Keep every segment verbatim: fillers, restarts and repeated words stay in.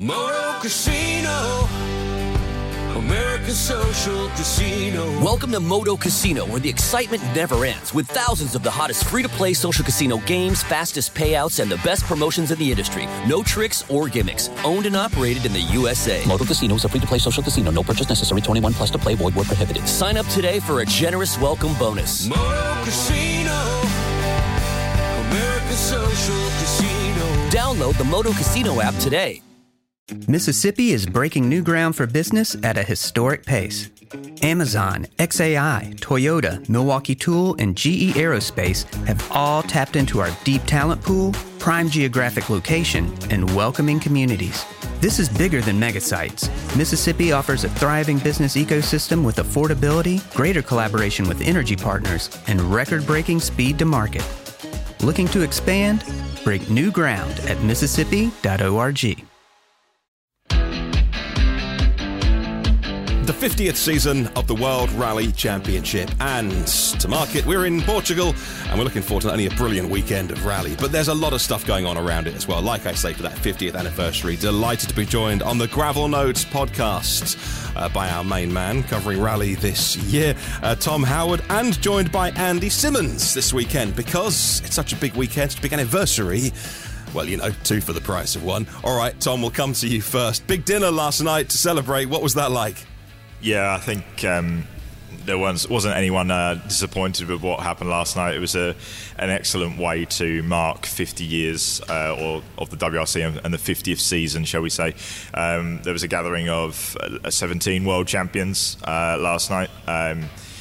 Moto Casino, American Social Casino. Welcome to Moto Casino, where the excitement never ends, with thousands of the hottest free-to-play social casino games, fastest payouts, and the best promotions in the industry. No tricks or gimmicks. Owned and operated in the U S A. Moto Casino is a free-to-play social casino. No purchase necessary. twenty-one plus to play. Void where prohibited. Sign up today for a generous welcome bonus. Moto Casino, American Social Casino. Download the Moto Casino app today. Mississippi is breaking new ground for business at a historic pace. Amazon, X A I, Toyota, Milwaukee Tool, and G E Aerospace have all tapped into our deep talent pool, prime geographic location, and welcoming communities. This is bigger than megasites. Mississippi offers a thriving business ecosystem with affordability, greater collaboration with energy partners, and record-breaking speed to market. Looking to expand? Break new ground at mississippi dot org. The fiftieth season of the World Rally Championship, and to mark it, we're in Portugal, and we're looking forward to not only a brilliant weekend of rally, but there's a lot of stuff going on around it as well. Like I say, for that fiftieth anniversary, delighted to be joined on the Gravel Notes podcast uh, by our main man covering rally this year, uh, Tom Howard, and joined by Andy Simmons this weekend, because it's such a big weekend, such a big anniversary. Well, you know, two for the price of one. All right, Tom, we'll come to you first. Big dinner last night to celebrate. What was that like? Yeah, I think um, there was, wasn't anyone uh, disappointed with what happened last night. It was a, an excellent way to mark fifty years uh, or, of the W R C and the fiftieth season, shall we say. Um, there was a gathering of uh, seventeen world champions uh, last night. Um,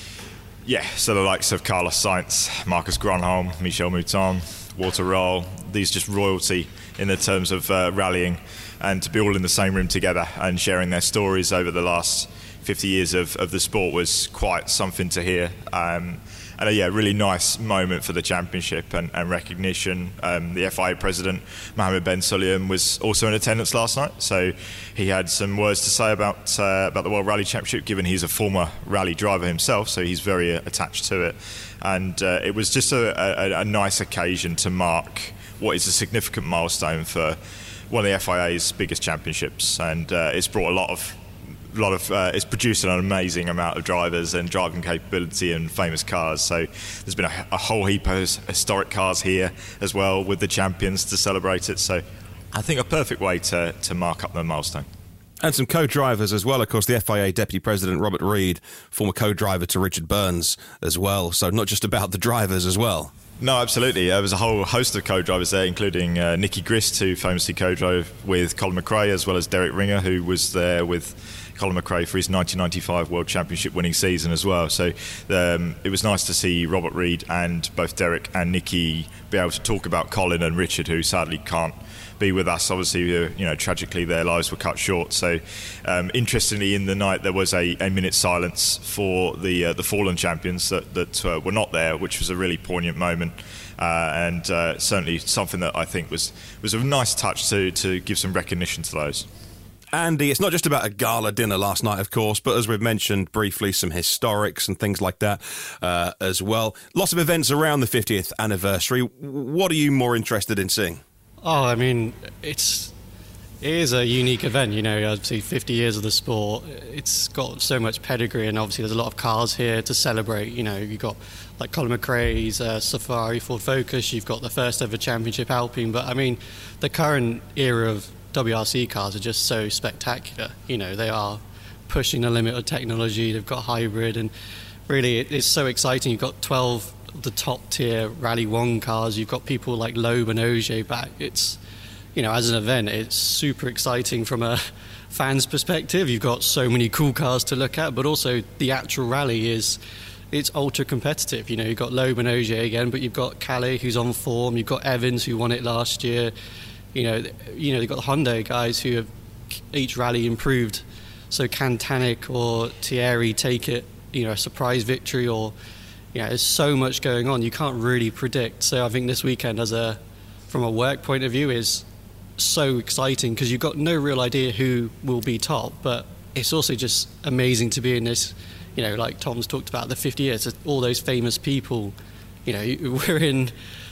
yeah, so the likes of Carlos Sainz, Marcus Grönholm, Michel Mouton, Walter Röhrl, these just royalty in the terms of uh, rallying, and to be all in the same room together and sharing their stories over the last fifty years of, of the sport was quite something to hear. Um, and a yeah, really nice moment for the championship and, and recognition. Um, the F I A president, Mohammed Ben Sulayem, was also in attendance last night, so he had some words to say about uh, about the World Rally Championship, given he's a former rally driver himself, so he's very uh, attached to it. And uh, it was just a, a, a nice occasion to mark what is a significant milestone for one of the F I A's biggest championships, and uh, it's brought a lot of A lot of uh, it's produced an amazing amount of drivers and driving capability and famous cars. So there's been a, a whole heap of historic cars here as well with the champions to celebrate it. So I think a perfect way to, to mark up the milestone. And some co-drivers as well. Of course, the F I A Deputy President Robert Reid, former co-driver to Richard Burns as well. So not just about the drivers as well. No, absolutely. There was a whole host of co-drivers there, including uh, Nicky Grist, who famously co-drove with Colin McRae, as well as Derek Ringer, who was there with Colin McRae for his nineteen ninety-five World Championship winning season as well. So um, it was nice to see Robert Reid and both Derek and Nicky be able to talk about Colin and Richard, who sadly can't be with us. Obviously, you know, tragically their lives were cut short. So um, interestingly, in the night there was a, a minute silence for the uh, the fallen champions that, that uh, were not there, which was a really poignant moment. Uh, and uh, certainly something that I think was, was a nice touch to, to give some recognition to those. Andy, it's not just about a gala dinner last night, of course, but as we've mentioned briefly, some historics and things like that uh, as well. Lots of events around the fiftieth anniversary. What are you more interested in seeing? Oh, I mean, it's it is a unique event, you know, obviously fifty years of the sport. It's got so much pedigree, and obviously there's a lot of cars here to celebrate. You know, you've got like Colin McRae's uh, Safari Ford Focus, you've got the first ever championship Alpine, but I mean, the current era of W R C cars are just so spectacular. You know, they are pushing the limit of technology. They've got hybrid, and really it, it's so exciting. You've got twelve of the top tier Rally One cars. You've got people like Loeb and Ogier back. It's, you know, as an event, it's super exciting from a fan's perspective. You've got so many cool cars to look at, but also the actual rally is it's ultra competitive. You know, you've got Loeb and Ogier again, but you've got Calais, who's on form. You've got Evans, who won it last year. You know, you know, they've got the Hyundai guys who have each rally improved. So can Tanak or Thierry take it, you know, a surprise victory, or, you know, there's so much going on. You can't really predict. So I think this weekend, as a, from a work point of view, is so exciting because you've got no real idea who will be top, but it's also just amazing to be in this, you know, like Tom's talked about, the fifty years, all those famous people. You know, we're in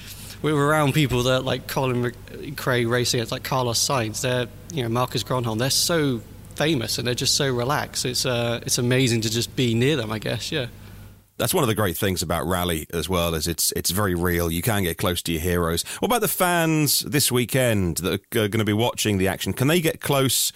we were around people that like Colin McRae racing against like Carlos Sainz, they're, you know, Marcus Gronholm, they're so famous and they're just so relaxed. It's uh, it's amazing to just be near them, I guess. Yeah. That's one of the great things about rally as well, is it's it's very real. You can get close to your heroes. What about the fans this weekend that are going to be watching the action? Can they get close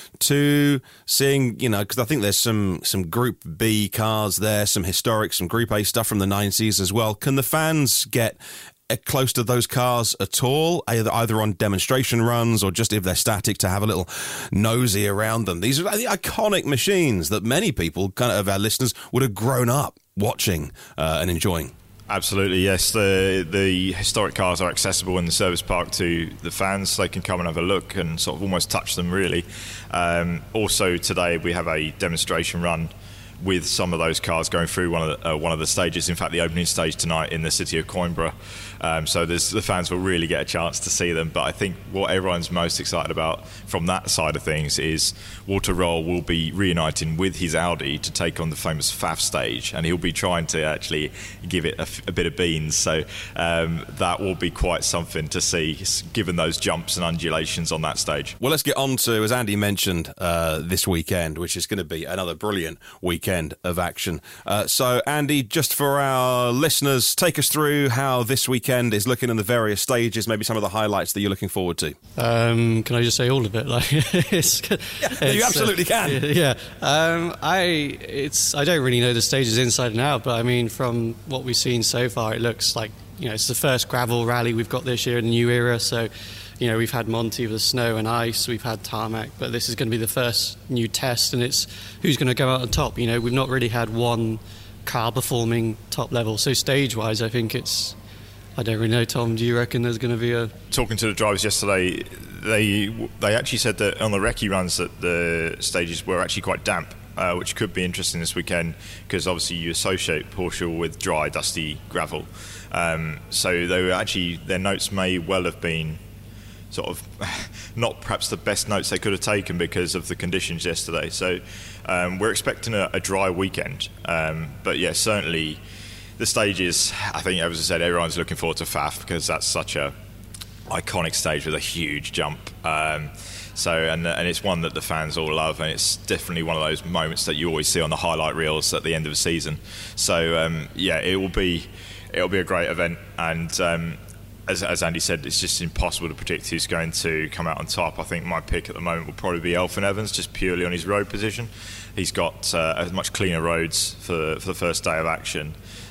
to seeing, you know, because I think there's some, some Group B cars there, some historic, some Group A stuff from the nineties as well. Can the fans get close to those cars at all, either, either on demonstration runs or just if they're static to have a little nosy around them? These are the iconic machines that many people, kind of our listeners, would have grown up watching uh, and enjoying. Absolutely, yes. The the historic cars are accessible in the service park to the fans. They can come and have a look and sort of almost touch them, really. Um, also, today we have a demonstration run with some of those cars going through one of the, uh, one of the stages. In fact, the opening stage tonight in the city of Coimbra. Um, so there's, the fans will really get a chance to see them. But I think what everyone's most excited about from that side of things is Walter Roll will be reuniting with his Audi to take on the famous F A F stage, and he'll be trying to actually give it a, f- a bit of beans. So um, that will be quite something to see, given those jumps and undulations on that stage. Well, let's get on to, as Andy mentioned, uh, this weekend, which is going to be another brilliant weekend of action. Uh, so, Andy, just for our listeners, take us through how this weekend is looking in the various stages, maybe some of the highlights that you're looking forward to. Um, can I just say all of it? Like, it's, yeah, it's, you absolutely uh, can. Yeah, um, I it's I don't really know the stages inside and out, but I mean, from what we've seen so far, it looks like, you know, it's the first gravel rally we've got this year in the new era. So, you know, we've had Monty with snow and ice, we've had tarmac, but this is going to be the first new test, and it's who's going to go out on top. You know, we've not really had one car performing top level. So stage-wise, I think it's, I don't really know, Tom, do you reckon there's going to be a... Talking to the drivers yesterday, they they actually said that on the recce runs that the stages were actually quite damp, uh, which could be interesting this weekend, because obviously you associate Porsche with dry, dusty gravel. Um, so they were actually, their notes may well have been sort of not perhaps the best notes they could have taken because of the conditions yesterday. So um, we're expecting a, a dry weekend. Um, but yeah, certainly the stages, I think, as I said, everyone's looking forward to F A F because that's such a iconic stage with a huge jump. Um, so and and it's one that the fans all love, and it's definitely one of those moments that you always see on the highlight reels at the end of a season. So um, yeah, it will be it'll be a great event, and um, As, as Andy said, it's just impossible to predict who's going to come out on top. I think my pick at the moment will probably be Elfyn Evans, just purely on his road position. He's got uh, much cleaner roads for, for the first day of action.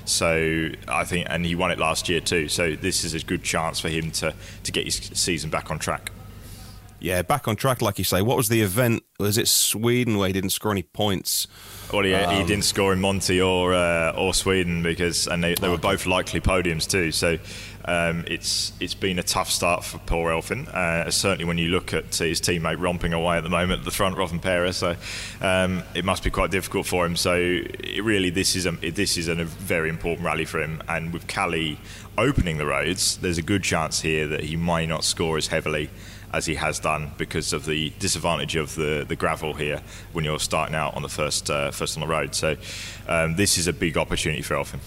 So I think, and he won it last year too. So this is a good chance for him to, to get his season back on track. Yeah, back on track, like you say. What was the event? Was it Sweden where he didn't score any points? Well, he, um, he didn't score in Monty or uh, or Sweden because, and they, they were both likely podiums too. So um, it's it's been a tough start for poor Elfyn. Uh, certainly when you look at his teammate romping away at the moment at the front, Rovanperä. So um, it must be quite difficult for him. So it really, this is a this is a very important rally for him. And with Kalle opening the roads, there's a good chance here that he may not score as heavily as he has done because of the disadvantage of the, the gravel here when you're starting out on the first uh, first on the road. So um, this is a big opportunity for Elfyn.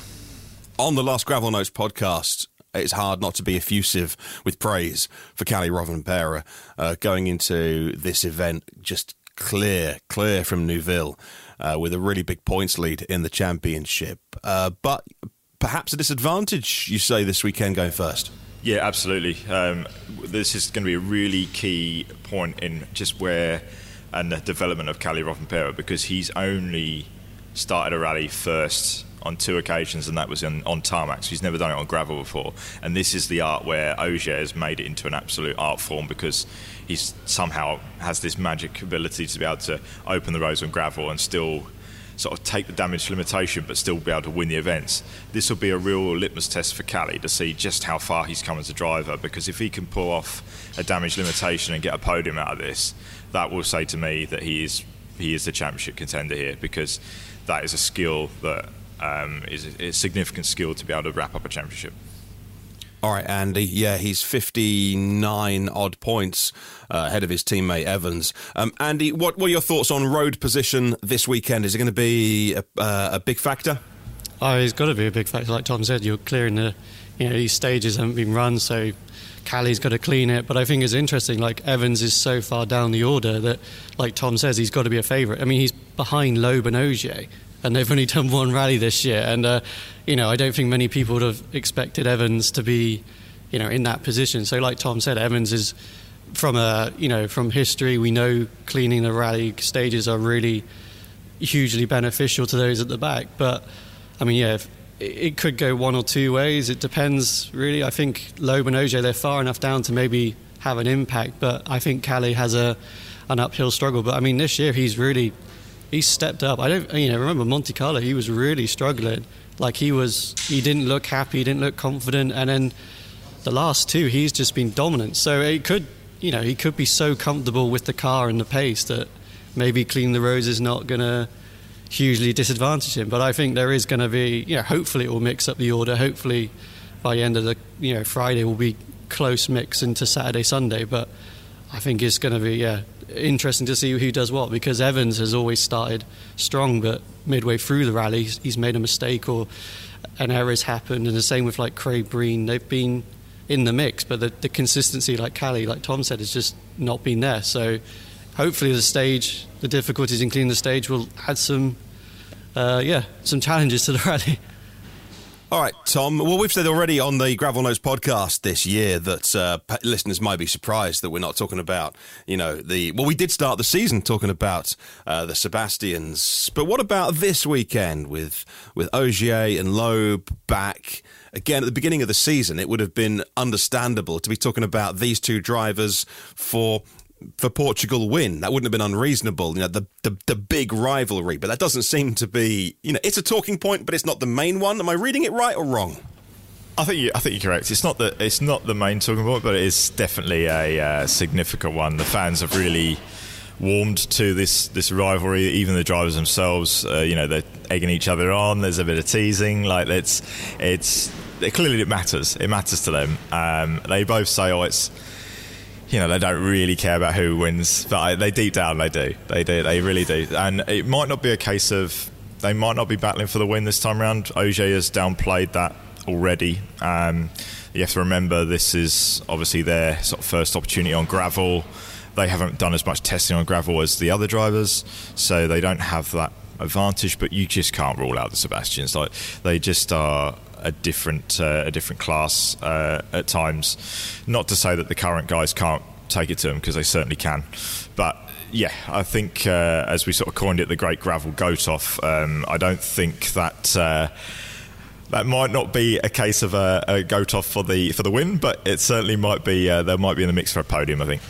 On the Last Gravel Notes podcast, it's hard not to be effusive with praise for Kalle Rovanperä uh, going into this event just clear, clear from Neuville uh, with a really big points lead in the championship. Uh, but perhaps a disadvantage, you say, this weekend going first? Yeah, absolutely. Um, this is going to be a really key point in just where and the development of Kalle Rovanperä, because he's only started a rally first on two occasions, and that was on, on tarmac. So he's never done it on gravel before. And this is the art where Ogier has made it into an absolute art form, because he's somehow has this magic ability to be able to open the roads on gravel and still sort of take the damage limitation but still be able to win the events. This will be a real litmus test for Kalle to see just how far he's come as a driver, because if he can pull off a damage limitation and get a podium out of this, that will say to me that he is he is the championship contender here, because that is a skill that um, is a, a significant skill to be able to wrap up a championship. All right, Andy. Yeah, he's fifty-nine odd points uh, ahead of his teammate Evans. Um, Andy, what, what are your thoughts on road position this weekend? Is it going to be a, uh, a big factor? Oh, it's got to be a big factor. Like Tom said, you're clearing the you know, these stages haven't been run, so Callie's got to clean it. But I think it's interesting, like Evans is so far down the order that, like Tom says, he's got to be a favourite. I mean, he's behind Loeb and Ogier, and they've only done one rally this year. And, uh, you know, I don't think many people would have expected Evans to be, you know, in that position. So like Tom said, Evans is, from a, you know, from history, we know cleaning the rally stages are really hugely beneficial to those at the back. But, I mean, yeah, if, it could go one or two ways. It depends, really. I think Loeb and Ogier, they're far enough down to maybe have an impact, but I think Callie has a an uphill struggle. But I mean, this year he's really he's stepped up. I don't, you know, remember Monte Carlo? He was really struggling. Like he was, he didn't look happy, he didn't look confident, and then the last two, he's just been dominant. So it could, you know, he could be so comfortable with the car and the pace that maybe Clean the Roads is not going to hugely disadvantage him. But I think there is going to be, you know, hopefully it will mix up the order. Hopefully by the end of the, you know, Friday will be close mix into Saturday, Sunday. But I think it's going to be, yeah, interesting to see who does what, because Evans has always started strong, but midway through the rally he's made a mistake or an error's happened. And the same with like Craig Breen. They've been in the mix, but the, the consistency, like Callie, like Tom said, has just not been there. So hopefully the stage, the difficulties in cleaning the stage will add some, uh, yeah, some challenges to the rally. All right, Tom. Well, we've said already on the Gravel Notes podcast this year that uh, listeners might be surprised that we're not talking about, you know, the... Well, we did start the season talking about uh, the Sebastians. But what about this weekend with, with Ogier and Loeb back? Again, at the beginning of the season, it would have been understandable to be talking about these two drivers for... for Portugal win. That wouldn't have been unreasonable, you know, the, the the big rivalry, but that doesn't seem to be, you know, it's a talking point, but it's not the main one. Am I reading it right or wrong? I think you, I think you're correct. It's not the it's not the main talking point, but it is definitely a uh, significant one. The fans have really warmed to this this rivalry. Even the drivers themselves, uh, you know, they're egging each other on. There's a bit of teasing. Like it's it's it, clearly it matters. It matters to them. Um, they both say, "Oh, it's." You know, they don't really care about who wins, but I, they deep down they do. They do. They really do. And it might not be a case of they might not be battling for the win this time around. Ogier has downplayed that already. Um, you have to remember this is obviously their sort of first opportunity on gravel. They haven't done as much testing on gravel as the other drivers, so they don't have that advantage. But you just can't rule out the Sebastians. Like they just are a different uh, a different class uh, at times. Not to say that the current guys can't take it to them, because they certainly can. But yeah, I think uh, as we sort of coined it, the Great Gravel Goat-Off, um, I don't think that uh, that might not be a case of a, a Goat-Off for the for the win, but it certainly might be. Uh, they might be in the mix for a podium, I think.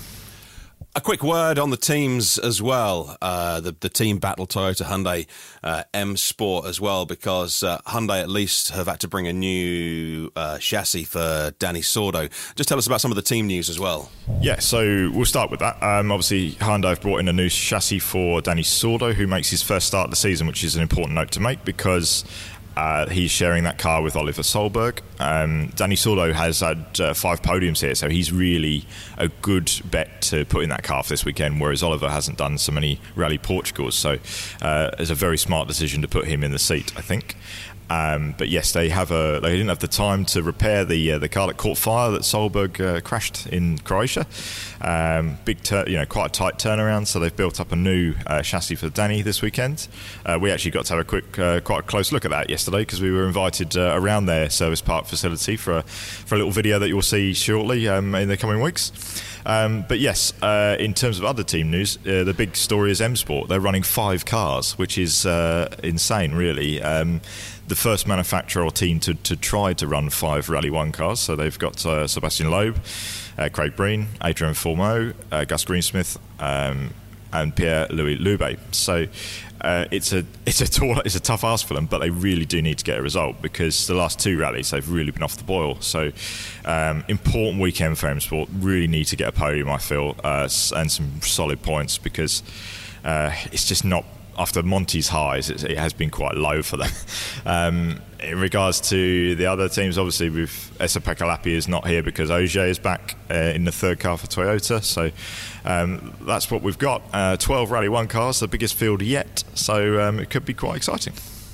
A quick word on the teams as well. Uh, the, the team battle, Toyota, Hyundai, uh, M Sport as well, because uh, Hyundai at least have had to bring a new uh, chassis for Danny Sordo. Just tell us about some of the team news as well. Yeah, so we'll start with that. Um, obviously, Hyundai have brought in a new chassis for Danny Sordo, who makes his first start of the season, which is an important note to make because Uh, he's sharing that car with Oliver Solberg. Um, Danny Sordo has had uh, five podiums here, so he's really a good bet to put in that car for this weekend, whereas Oliver hasn't done so many Rally Portugals. So uh, it's a very smart decision to put him in the seat, I think. Um, but yes, they have a. They didn't have the time to repair the uh, the car that caught fire that Solberg uh, crashed in Croatia. Um, big, tur- you know, quite a tight turnaround. So they've built up a new uh, chassis for Danny this weekend. Uh, we actually got to have a quick, uh, quite a close look at that yesterday because we were invited uh, around their service park facility for a, for a little video that you'll see shortly um, in the coming weeks. Um, but yes, uh, in terms of other team news, uh, the big story is M Sport. They're running five cars, which is uh, insane, really. Um, the first manufacturer or team to, to try to run five Rally One cars. So they've got uh, Sebastian Loeb, uh, Craig Breen, Adrian Fourmeau, uh, Gus Greensmith, um, and Pierre-Louis Loubet. So uh, it's a it's a tall, it's a tough ask for them, but they really do need to get a result because the last two rallies they've really been off the boil. So um, important weekend for M Sport. Really need to get a podium, I feel, uh, and some solid points because uh, it's just not. After Monty's highs, it has been quite low for them. Um, in regards to the other teams, obviously, with Esa-Pekka Lappi is not here because Ogier is back uh, in the third car for Toyota. So um, that's what we've got. Uh, twelve Rally One cars, the biggest field yet. So um, it could be quite exciting.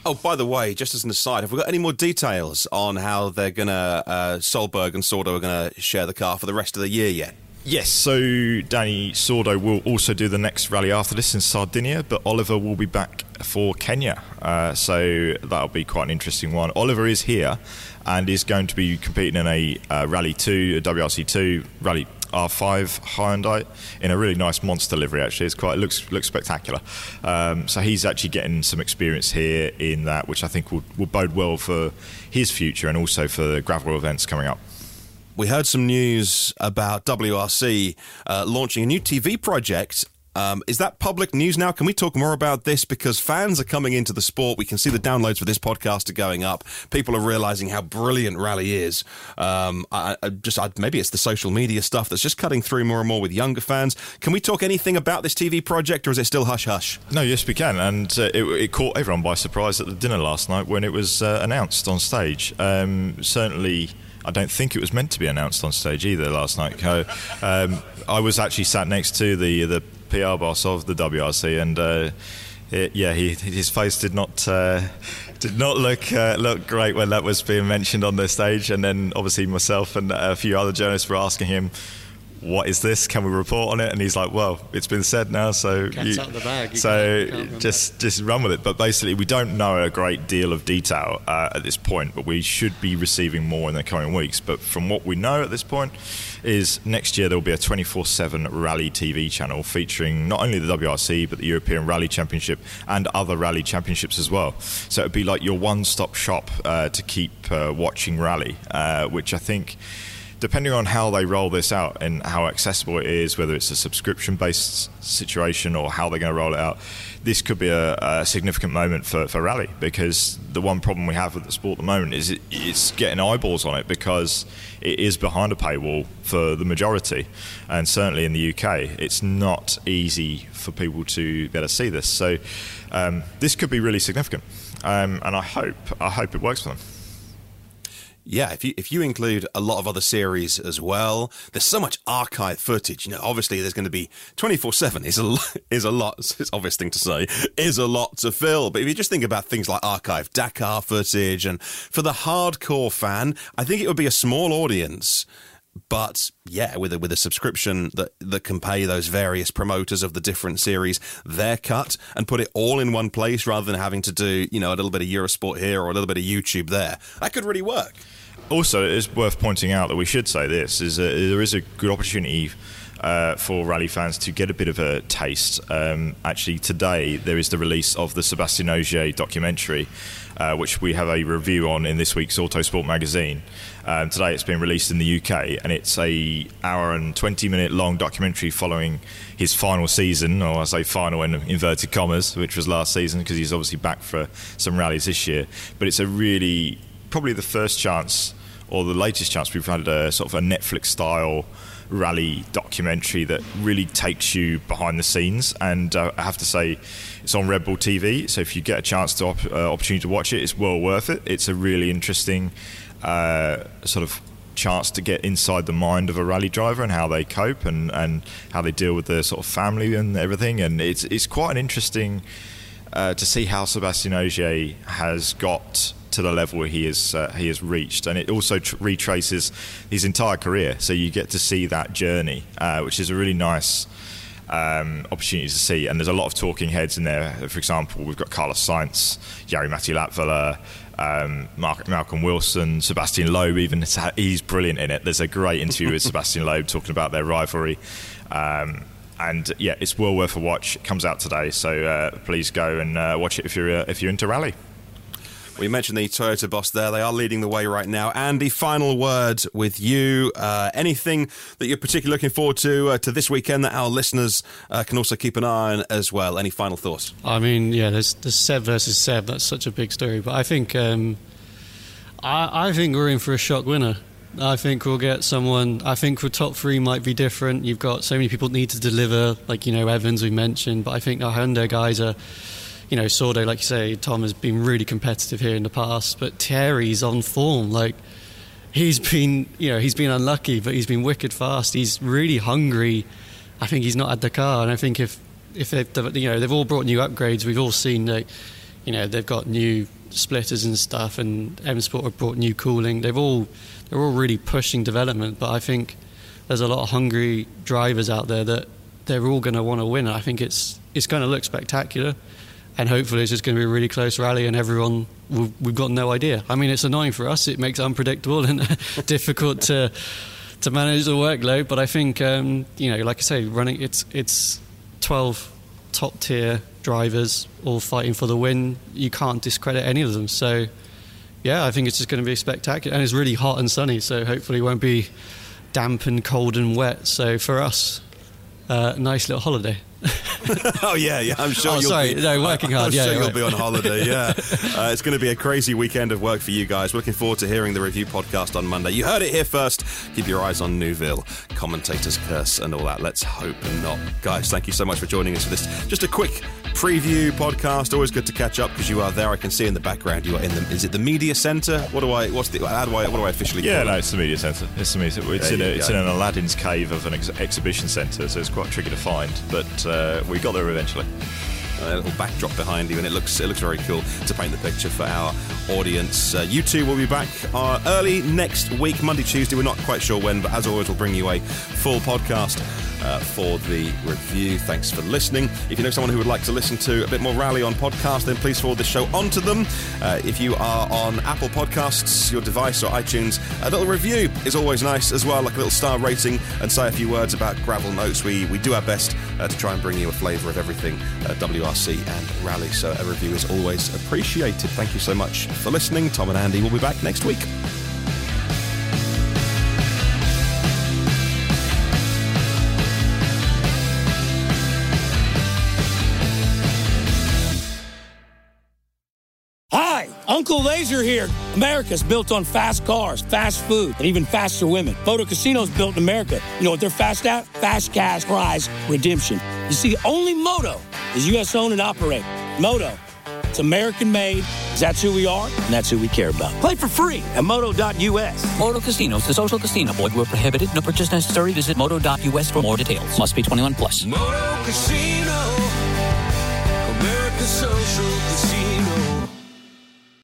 Oh, by the way, just as an aside, have we got any more details on how they're going to, uh, Solberg and Sordo are going to share the car for the rest of the year yet? Yes, so Danny Sordo will also do the next rally after this in Sardinia, but Oliver will be back for Kenya. Uh, so that'll be quite an interesting one. Oliver is here and is going to be competing in a uh, Rally two, a W R C two, Rally R five Hyundai in a really nice monster livery. Actually, it's quite it looks looks spectacular. Um, so he's actually getting some experience here in that, which I think will, will bode well for his future and also for the gravel events coming up. We heard some news about W R C uh, launching a new T V project. Um, is that public news now? Can we talk more about this? Because fans are coming into the sport. We can see the downloads for this podcast are going up. People are realising how brilliant rally is. Um, I, I just I, maybe it's the social media stuff that's just cutting through more and more with younger fans. Can we talk anything about this T V project, or is it still hush-hush? No, yes, we can. And uh, it, it caught everyone by surprise at the dinner last night when it was uh, announced on stage. Um, certainly... I don't think it was meant to be announced on stage either last night. Um, I was actually sat next to the the P R boss of the W R C, and uh, it, yeah, he, his face did not uh, did not look uh, look great when that was being mentioned on the stage. And then obviously myself and a few other journalists were asking him, what is this? Can we report on it? And he's like, well, it's been said now, so Cat's out the bag. You so can't, can't just just run with it. But basically, we don't know a great deal of detail uh, at this point, but we should be receiving more in the coming weeks. But from what we know at this point is next year there will be a twenty-four seven rally T V channel featuring not only the W R C but the European Rally Championship and other rally championships as well. So it would be like your one-stop shop uh, to keep uh, watching rally, uh, which I think, depending on how they roll this out and how accessible it is, whether it's a subscription-based situation or how they're going to roll it out, this could be a, a significant moment for, for rally, because the one problem we have with the sport at the moment is it, it's getting eyeballs on it because it is behind a paywall for the majority, and certainly in the U K it's not easy for people to be able to see this. So um, this could be really significant, um, and I hope I hope it works for them. Yeah, if you if you include a lot of other series as well, there's so much archive footage. You know, obviously there's going to be twenty-four seven is a is a lot. It's an obvious thing to say, is a lot to fill. But if you just think about things like archive Dakar footage, and for the hardcore fan, I think it would be a small audience. But yeah, with a, with a subscription that that can pay those various promoters of the different series their cut and put it all in one place rather than having to do, you know, a little bit of Eurosport here or a little bit of YouTube there, that could really work. Also, it is worth pointing out that we should say this, is that there is a good opportunity uh, for rally fans to get a bit of a taste. Um, actually, today there is the release of the Sébastien Ogier documentary, uh, which we have a review on in this week's Autosport magazine. Um, today it's been released in the U K, and it's a hour and twenty minute long documentary following his final season, or I say final in inverted commas, which was last season, because he's obviously back for some rallies this year. But it's a really, probably the first chance or the latest chance we've had a sort of a Netflix style rally documentary that really takes you behind the scenes. And uh, I have to say, it's on Red Bull T V, so if you get a chance to op- uh, opportunity to watch it, it's well worth it. It's a really interesting uh, sort of chance to get inside the mind of a rally driver and how they cope and, and how they deal with their sort of family and everything. And it's it's quite an interesting uh, to see how Sébastien Ogier has got to the level where he is uh, he has reached, and it also tr- retraces his entire career, so you get to see that journey, uh, which is a really nice um, opportunity to see. And there's a lot of talking heads in there. For example, we've got Carlos Sainz, Jari-Matti Latvala, um, Mark, Malcolm Wilson, Sebastian Loeb. Even he's brilliant in it. There's a great interview with Sebastian Loeb talking about their rivalry. Um, and yeah, it's well worth a watch. It comes out today, so uh, please go and uh, watch it if you're uh, if you're into rally. We mentioned the Toyota boss there. They are leading the way right now. Andy, final word with you. Uh, anything that you're particularly looking forward to uh, to this weekend that our listeners uh, can also keep an eye on as well? Any final thoughts? I mean, yeah, there's, there's Seb versus Seb. That's such a big story. But I think um, I, I think we're in for a shock winner. I think we'll get someone. I think the top three might be different. You've got so many people that need to deliver, like, you know, Evans we mentioned. But I think our Hyundai guys are, you know, Sordo, like you say, Tom has been really competitive here in the past, but Thierry's on form. Like, he's been, you know, he's been unlucky, but he's been wicked fast. He's really hungry. I think he's not at Dakar, and I think if if they've, you know, they've all brought new upgrades. We've all seen, like, you know, they've got new splitters and stuff, and M Sport have brought new cooling. They've all they're all really pushing development, but I think there's a lot of hungry drivers out there that they're all going to want to win. I think it's it's going to look spectacular, and hopefully it's just going to be a really close rally, and everyone we've, we've got no idea. I mean, it's annoying for us. It makes it unpredictable and difficult to to manage the workload. But I think um, you know, like I say, running it's it's twelve top tier drivers all fighting for the win. You can't discredit any of them. So yeah, I think it's just going to be spectacular, and it's really hot and sunny. So hopefully it won't be damp and cold and wet. So for us, uh, nice little holiday. Oh yeah, yeah. I'm sure. Oh, you'll sorry, be, no, working hard. I'm yeah, sure yeah, you'll right. be on holiday. Yeah, uh, it's going to be a crazy weekend of work for you guys. We're looking forward to hearing the review podcast on Monday. You heard it here first. Keep your eyes on Neuville, commentators' curse, and all that. Let's hope not, guys. Thank you so much for joining us for this. Just a quick preview podcast. Always good to catch up because you are there. I can see in the background you are in the. Is it the media centre? What do I? What's the? How do I? What do I officially? Yeah, call no, it? it's the media centre. It's the media. It's, in, a, it's in an Aladdin's cave of an ex- exhibition centre, so it's quite tricky to find. But uh, we got there eventually. A little backdrop behind you, and it looks it looks very cool to paint the picture for our audience. Uh, you two will be back uh, early next week, Monday, Tuesday. We're not quite sure when, but as always, we'll bring you a full podcast uh, for the review. Thanks for listening. If you know someone who would like to listen to a bit more Rally on podcast, then please forward the show on to them. Uh, if you are on Apple Podcasts, your device, or iTunes, a little review is always nice as well, like a little star rating, and say a few words about Gravel Notes. We we do our best uh, to try and bring you a flavour of everything uh, W R C and Rally, so a review is always appreciated. Thank you so much for listening. Tom and Andy will be back next week. Hi, Uncle Laser here. America's built on fast cars, fast food, and even faster women. Moto Casino's built in America. You know what they're fast at? Fast cash prize redemption. You see, only Moto is U S owned and operated. Moto, it's American made. That's who we are, and that's who we care about. Play for free at moto dot U S. Moto Casinos, the social casino. Void where prohibited. No purchase necessary. Visit moto dot U S for more details. Must be twenty-one plus. Moto Casino, America's social casino.